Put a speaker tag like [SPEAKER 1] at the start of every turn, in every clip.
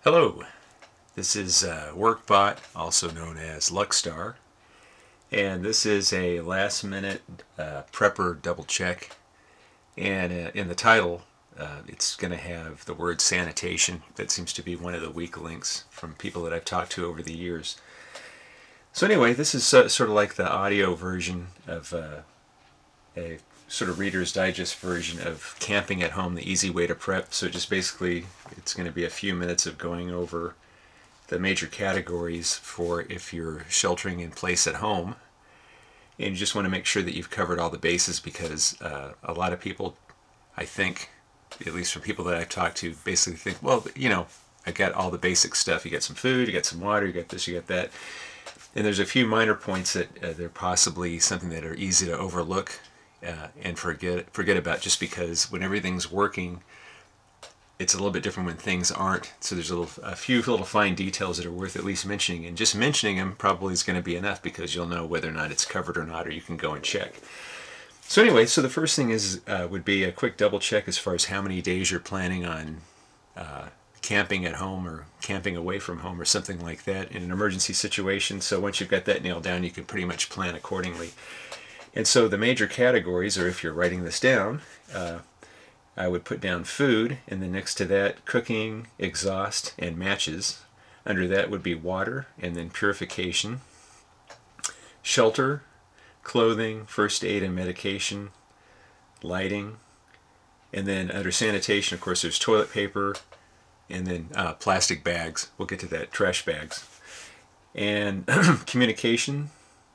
[SPEAKER 1] Hello, this is WorkBot, also known as Luckstar, and this is a last minute prepper double check. And in the title, it's going to have the word sanitation. That seems to be one of the weak links from people that I've talked to over the years. So, anyway, this is sort of like the audio version of a sort of Reader's Digest version of Camping at Home, the easy way to prep. So just basically, it's going to be a few minutes of going over the major categories for if you're sheltering in place at home. And you just want to make sure that you've covered all the bases because a lot of people, I think, at least from people that I've talked to, basically think, well, I got all the basic stuff. You got some food, you got some water, you got this, you got that. And there's a few minor points that they're possibly something that are easy to overlook and forget about, just because when everything's working, it's a little bit different when things aren't. So there's a few little fine details that are worth at least mentioning, and just mentioning them probably is going to be enough because you'll know whether or not it's covered or not, or you can go and check. So anyway, so the first thing would be a quick double check as far as how many days you're planning on camping at home or camping away from home or something like that in an emergency situation. So once you've got that nailed down, you can pretty much plan accordingly. And so the major categories, or if you're writing this down, I would put down food, and then next to that, cooking, exhaust, and matches. Under that would be water, and then purification, shelter, clothing, first aid and medication, lighting, and then under sanitation, of course, there's toilet paper, and then plastic bags. We'll get to that, trash bags. And communications,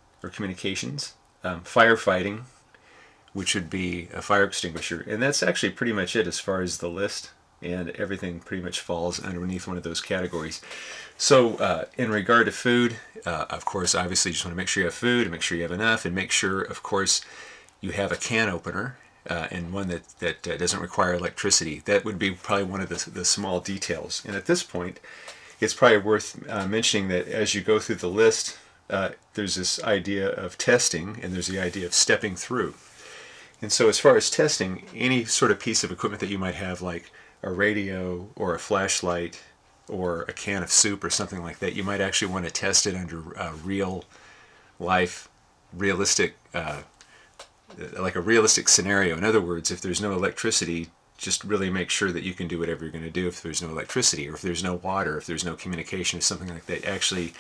[SPEAKER 1] firefighting, which would be a fire extinguisher. And that's actually pretty much it as far as the list, and everything pretty much falls underneath one of those categories. So in regard to food, of course, obviously you just want to make sure you have food and make sure you have enough, and make sure, of course, you have a can opener and one that doesn't require electricity. That would be probably one of the small details. And at this point, it's probably worth mentioning that as you go through the list, there's this idea of testing, and there's the idea of stepping through. And so as far as testing, any sort of piece of equipment that you might have, like a radio or a flashlight or a can of soup or something like that, you might actually want to test it under real life, realistic, like a realistic scenario. In other words, if there's no electricity, just really make sure that you can do whatever you're going to do if there's no electricity, or if there's no water, if there's no communication or something like that. Actually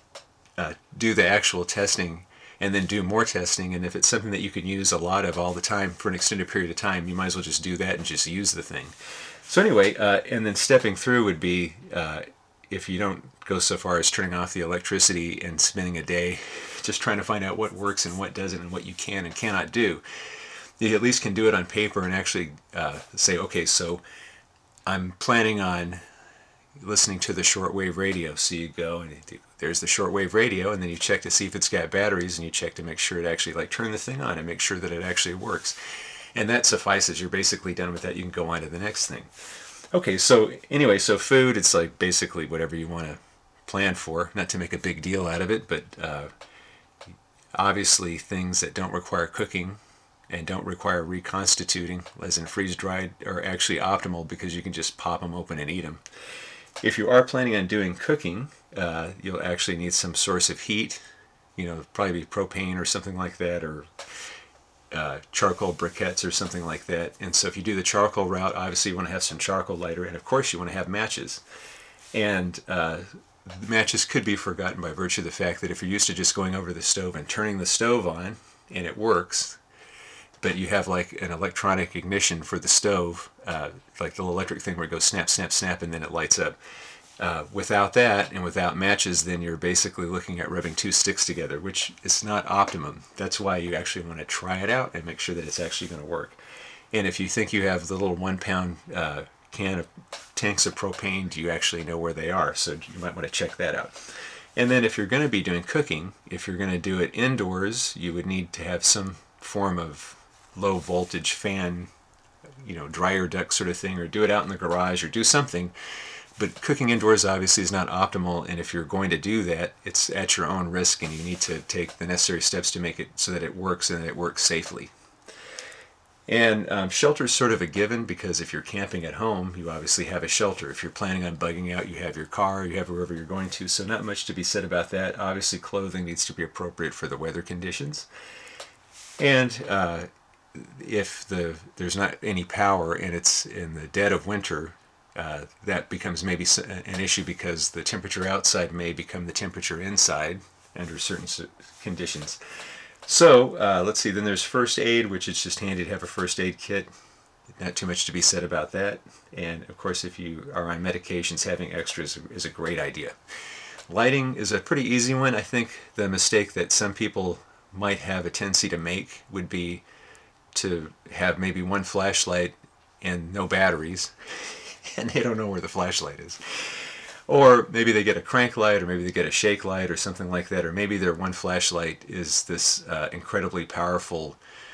[SPEAKER 1] do the actual testing, and then do more testing. And if it's something that you can use a lot of all the time for an extended period of time, you might as well just do that and just use the thing. So anyway, and then stepping through would be, if you don't go so far as turning off the electricity and spending a day just trying to find out what works and what doesn't and what you can and cannot do, you at least can do it on paper and actually say, okay, so I'm planning on listening to the shortwave radio. So you go and there's the shortwave radio, and then you check to see if it's got batteries, and you check to make sure it actually, turn the thing on and make sure that it actually works. And that suffices. You're basically done with that. You can go on to the next thing. Okay, so anyway, so food, it's like basically whatever you want to plan for, not to make a big deal out of it, but obviously things that don't require cooking and don't require reconstituting, as in freeze-dried, are actually optimal because you can just pop them open and eat them. If you are planning on doing cooking, you'll actually need some source of heat, probably be propane or something like that, or charcoal briquettes or something like that. And so if you do the charcoal route, obviously you want to have some charcoal lighter, and of course you want to have matches. And the matches could be forgotten by virtue of the fact that if you're used to just going over the stove and turning the stove on, and it works, but you have like an electronic ignition for the stove, like the little electric thing where it goes snap, snap, snap, and then it lights up. Without that and without matches, then you're basically looking at rubbing two sticks together, which is not optimum. That's why you actually want to try it out and make sure that it's actually going to work. And if you think you have the little 1 pound can of tanks of propane, do you actually know where they are? So you might want to check that out. And then if you're going to be doing cooking, if you're going to do it indoors, you would need to have some form of low voltage fan, dryer duct sort of thing, or do it out in the garage, or do something. But cooking indoors obviously is not optimal, and if you're going to do that, it's at your own risk, and you need to take the necessary steps to make it so that it works and that it works safely. And shelter is sort of a given, because if you're camping at home, you obviously have a shelter. If you're planning on bugging out, you have your car, you have wherever you're going to. So not much to be said about that. Obviously, clothing needs to be appropriate for the weather conditions. And if there's not any power and it's in the dead of winter, that becomes maybe an issue, because the temperature outside may become the temperature inside under certain conditions. So let's see, then there's first aid, which is just handy to have a first aid kit. Not too much to be said about that. And of course, if you are on medications, having extras is a great idea. Lighting is a pretty easy one. I think the mistake that some people might have a tendency to make would be to have maybe one flashlight and no batteries, and they don't know where the flashlight is. Or maybe they get a crank light, or maybe they get a shake light or something like that, or maybe their one flashlight is this incredibly powerful,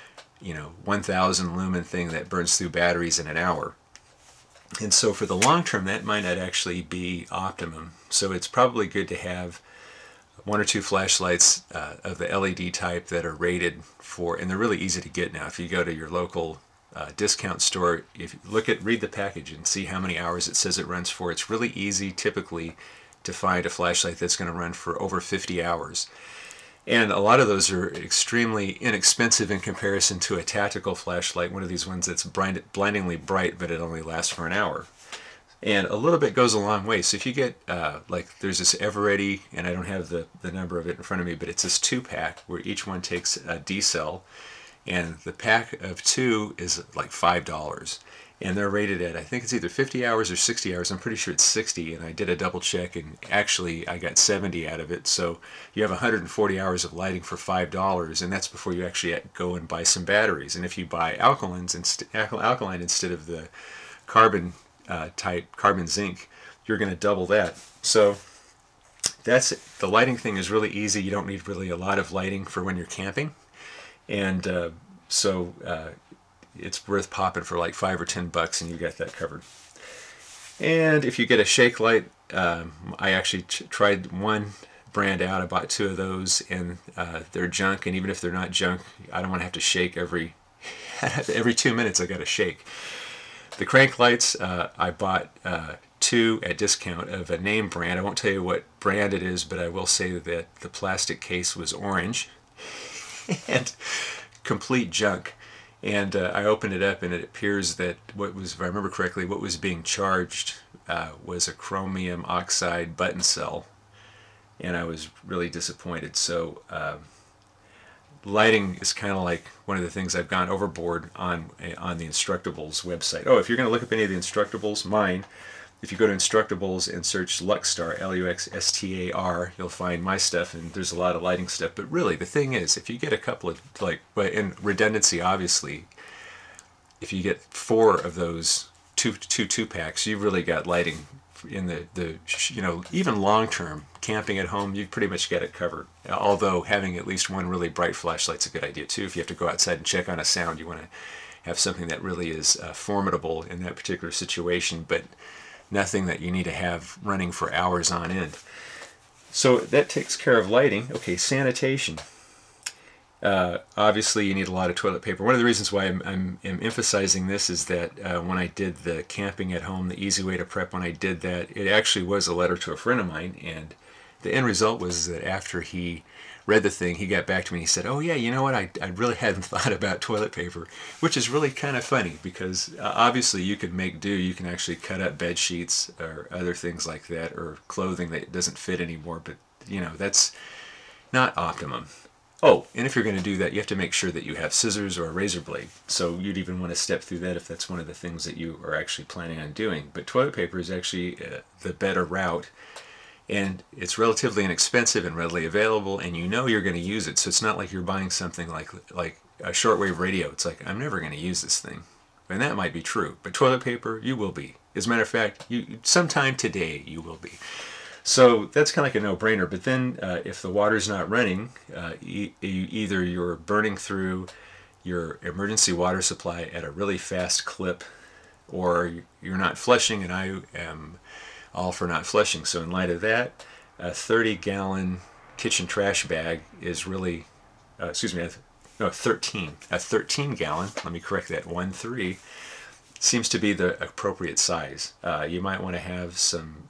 [SPEAKER 1] 1,000 lumen thing that burns through batteries in an hour. And so for the long term, that might not actually be optimum. So it's probably good to have one or two flashlights of the LED type that are rated for, and they're really easy to get now. If you go to your local discount store, if you read the package and see how many hours it says it runs for, it's really easy typically to find a flashlight that's going to run for over 50 hours. And a lot of those are extremely inexpensive in comparison to a tactical flashlight, one of these ones that's blindingly bright, but it only lasts for an hour. And a little bit goes a long way. So if you get, there's this Eveready, and I don't have the number of it in front of me, but it's this 2-pack where each one takes a D-cell, and the pack of 2 is like $5. And they're rated at, I think it's either 50 hours or 60 hours. I'm pretty sure it's 60, and I did a double check, and actually I got 70 out of it. So you have 140 hours of lighting for $5, and that's before you actually go and buy some batteries. And if you buy alkaline instead of the carbon type, carbon zinc, you're going to double that. So that's it. The lighting thing is really easy. You don't need really a lot of lighting for when you're camping. And it's worth popping for like $5 or $10, and you got that covered. And if you get a shake light, I actually tried one brand out. I bought 2 of those, and they're junk. And even if they're not junk, I don't want to have to shake every 2 minutes. I got to shake. The crank lights, I bought 2 at discount of a name brand. I won't tell you what brand it is, but I will say that the plastic case was orange and complete junk. And I opened it up, and it appears that if I remember correctly, what was being charged was a chromium oxide button cell, and I was really disappointed. So lighting is kind of like one of the things I've gone overboard on the Instructables website. Oh, if you're going to look up any of the Instructables, mine, if you go to Instructables and search Luxstar, Luxstar, you'll find my stuff, and there's a lot of lighting stuff. But really, the thing is, if you get a couple of, in redundancy, obviously, if you get 4 of those two packs, you've really got lighting in the even long-term camping at home, you've pretty much got it covered. Although having at least one really bright flashlight's a good idea too. If you have to go outside and check on a sound, you want to have something that really is formidable in that particular situation, but nothing that you need to have running for hours on end. So that takes care of lighting. Okay, sanitation. Obviously, you need a lot of toilet paper. One of the reasons why I'm emphasizing this is that when I did the camping at home, the easy way to prep, when I did that, it actually was a letter to a friend of mine, and the end result was that after he read the thing, he got back to me and he said, "Oh yeah, you know what, I really hadn't thought about toilet paper," which is really kind of funny, because obviously you can make do. You can actually cut up bed sheets or other things like that, or clothing that doesn't fit anymore, but that's not optimum. Oh, and if you're going to do that, you have to make sure that you have scissors or a razor blade. So you'd even want to step through that if that's one of the things that you are actually planning on doing. But toilet paper is actually the better route, and it's relatively inexpensive and readily available, and you're going to use it. So it's not like you're buying something like a shortwave radio. It's like, I'm never going to use this thing. And that might be true, but toilet paper, you will be. As a matter of fact, sometime today you will be. So that's kind of like a no-brainer. But then if the water's not running, either you're burning through your emergency water supply at a really fast clip, or you're not flushing, and I am all for not flushing. So in light of that, a 30-gallon kitchen trash bag is really, no, 13. A 13 gallon, let me correct that, 1-3, seems to be the appropriate size. You might want to have some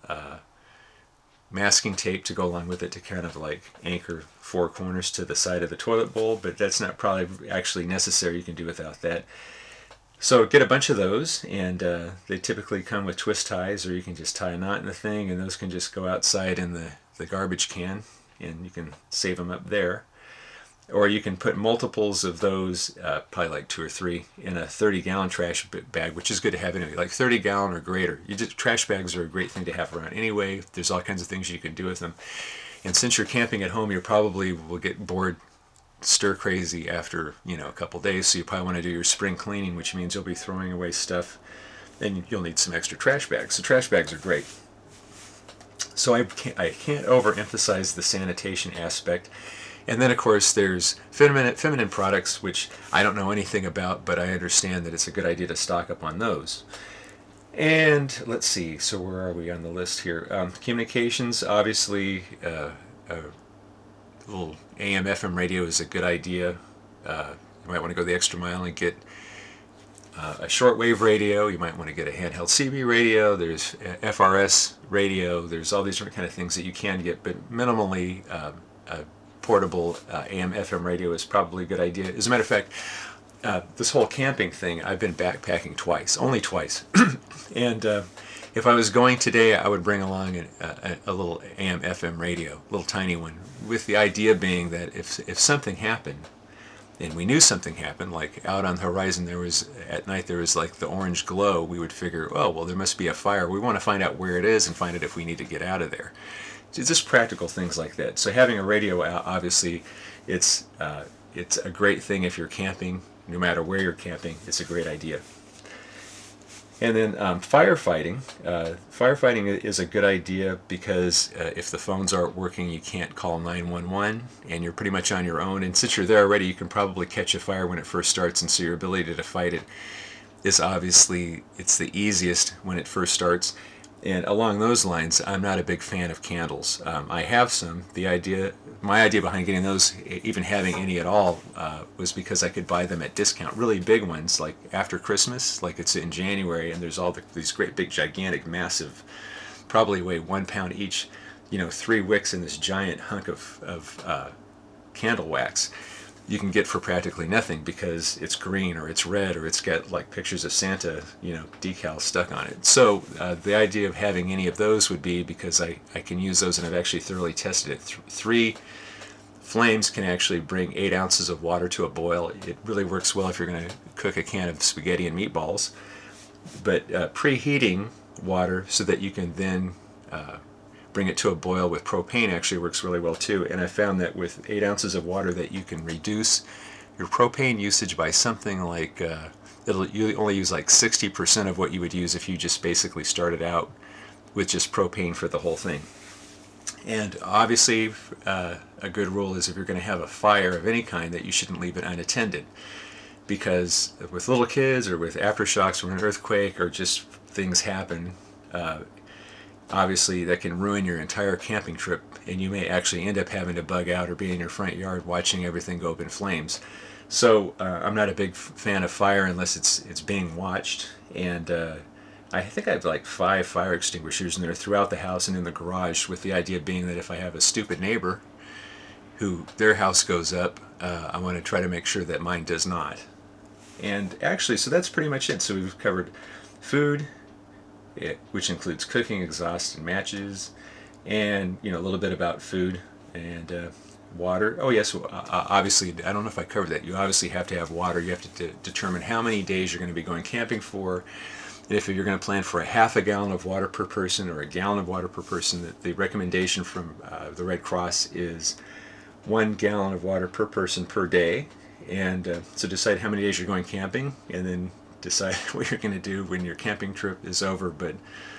[SPEAKER 1] masking tape to go along with it to kind of like anchor four corners to the side of the toilet bowl, but that's not probably actually necessary. You can do without that. So get a bunch of those, and they typically come with twist ties, or you can just tie a knot in the thing, and those can just go outside in the garbage can, and you can save them up there. Or you can put multiples of those, probably like 2 or 3, in a 30-gallon trash bag, which is good to have anyway, like 30-gallon or greater. Trash bags are a great thing to have around anyway. There's all kinds of things you can do with them. And since you're camping at home, you probably will get bored stir crazy after a couple days, so you probably want to do your spring cleaning, which means you'll be throwing away stuff, and you'll need some extra trash bags. So trash bags are great. So I can't overemphasize the sanitation aspect. And then, of course, there's feminine products, which I don't know anything about, but I understand that it's a good idea to stock up on those. And let's see, so where are we on the list here? Communications, obviously, a little AM/FM radio is a good idea. You might want to go the extra mile and get a shortwave radio. You might want to get a handheld CB radio. There's FRS radio. There's all these different kind of things that you can get, but minimally a portable AM/FM radio is probably a good idea. As a matter of fact, this whole camping thing, I've been backpacking twice, only twice. And if I was going today, I would bring along a little AM/FM radio, a little tiny one, with the idea being that if something happened, and we knew something happened, like out on the horizon at night there was like the orange glow, we would figure, oh, well, there must be a fire. We want to find out where it is and find out if we need to get out of there. It's just practical things like that. So having a radio out, obviously, it's a great thing if you're camping. No matter where you're camping, it's a great idea. And then firefighting. Firefighting is a good idea because if the phones aren't working, you can't call 911, and you're pretty much on your own. And since you're there already, you can probably catch a fire when it first starts, and so your ability to fight it is obviously, it's the easiest when it first starts. And along those lines, I'm not a big fan of candles. I have some. My idea behind getting those, even having any at all, was because I could buy them at discount. Really big ones, like after Christmas, like it's in January, and there's these great big, gigantic, massive, probably weigh 1 pound each, 3 wicks in this giant hunk of candle wax. You can get for practically nothing because it's green or it's red or it's got like pictures of Santa, decals stuck on it. So the idea of having any of those would be because I can use those, and I've actually thoroughly tested it. 3 flames can actually bring 8 ounces of water to a boil. It really works well if you're going to cook a can of spaghetti and meatballs. But preheating water so that you can then bring it to a boil with propane actually works really well too. And I found that with 8 ounces of water that you can reduce your propane usage by something like, you only use like 60% of what you would use if you just basically started out with just propane for the whole thing. And obviously a good rule is if you're going to have a fire of any kind that you shouldn't leave it unattended. Because with little kids or with aftershocks or an earthquake or just things happen, obviously that can ruin your entire camping trip, and you may actually end up having to bug out or be in your front yard watching everything go up in flames. So I'm not a big fan of fire unless it's being watched, and I think I have like 5 fire extinguishers, and they're throughout the house and in the garage, with the idea being that if I have a stupid neighbor who their house goes up, I want to try to make sure that mine does not. And actually, so that's pretty much it. So we've covered food, which includes cooking, exhaust, and matches, and a little bit about food and water. Oh yes, obviously, I don't know if I covered that. You obviously have to have water. You have to determine how many days you're going to be going camping for. And if you're going to plan for a half a gallon of water per person or a gallon of water per person, the recommendation from the Red Cross is 1 gallon of water per person per day. And so decide how many days you're going camping, and then decide what you're going to do when your camping trip is over, but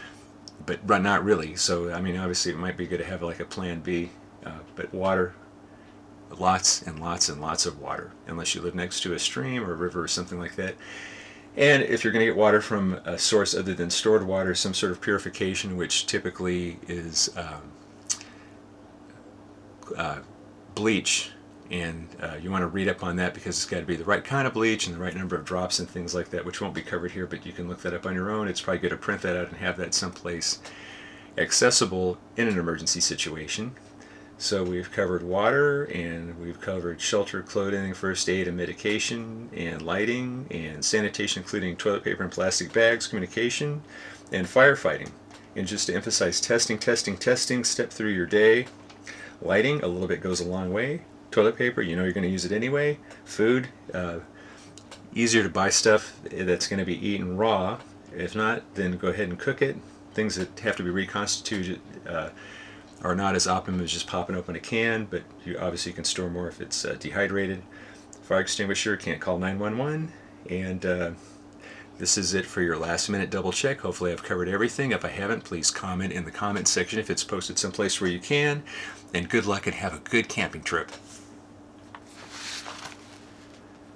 [SPEAKER 1] not really. So I mean, obviously it might be good to have like a plan B, but water, lots and lots and lots of water, unless you live next to a stream or a river or something like that. And if you're going to get water from a source other than stored water, some sort of purification, which typically is bleach and you want to read up on that because it's got to be the right kind of bleach and the right number of drops and things like that, which won't be covered here, but you can look that up on your own. It's probably good to print that out and have that someplace accessible in an emergency situation. So we've covered water, and we've covered shelter, clothing, first aid and medication, and lighting, and sanitation, including toilet paper and plastic bags, communication, and firefighting. And just to emphasize, testing, testing, testing, step through your day. Lighting, a little bit goes a long way. Toilet paper, you know you're going to use it anyway. Food, easier to buy stuff that's going to be eaten raw. If not, then go ahead and cook it. Things that have to be reconstituted are not as optimum as just popping open a can, but you obviously can store more if it's dehydrated. Fire extinguisher, can't call 911. And this is it for your last minute double check. Hopefully I've covered everything. If I haven't, please comment in the comment section if it's posted someplace where you can. And good luck and have a good camping trip.